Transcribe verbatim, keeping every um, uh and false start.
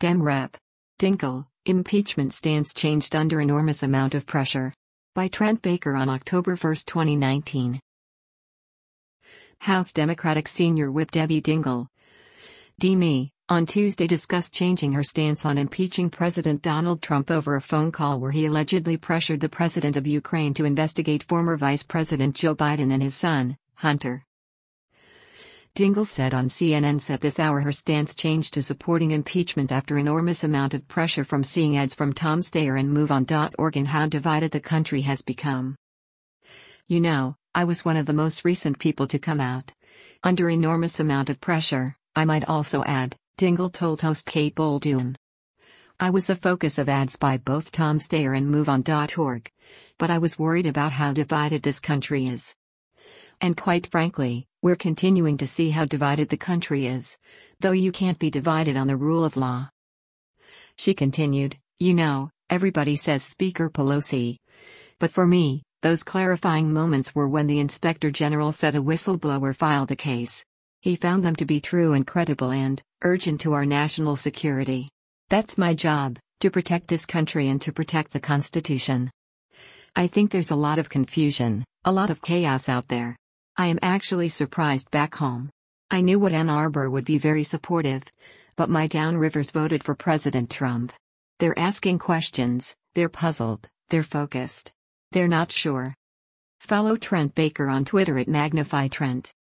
Dem Rep. Dingell, impeachment stance changed under enormous amount of pressure. By Trent Baker on October first, twenty nineteen. House Democratic Senior Whip Debbie Dingell, D M E, on Tuesday discussed changing her stance on impeaching President Donald Trump over a phone call where he allegedly pressured the president of Ukraine to investigate former Vice President Joe Biden and his son, Hunter. Dingell said on C N N at this hour her stance changed to supporting impeachment after enormous amount of pressure from seeing ads from Tom Steyer and MoveOn dot org and how divided the country has become. You know, I was one of the most recent people to come out. Under enormous amount of pressure, I might also add, Dingell told host Kate Bolduan. I was the focus of ads by both Tom Steyer and MoveOn dot org. But I was worried about how divided this country is. And quite frankly, we're continuing to see how divided the country is, though you can't be divided on the rule of law. She continued, you know, everybody says Speaker Pelosi. But for me, those clarifying moments were when the Inspector General said a whistleblower filed a case. He found them to be true and credible and urgent to our national security. That's my job, to protect this country and to protect the Constitution. I think there's a lot of confusion, a lot of chaos out there. I am actually surprised back home. I knew what Ann Arbor would be very supportive, but my downrivers voted for President Trump. They're asking questions, they're puzzled, they're focused. They're not sure. Follow Trent Baker on Twitter at Magnify Trent.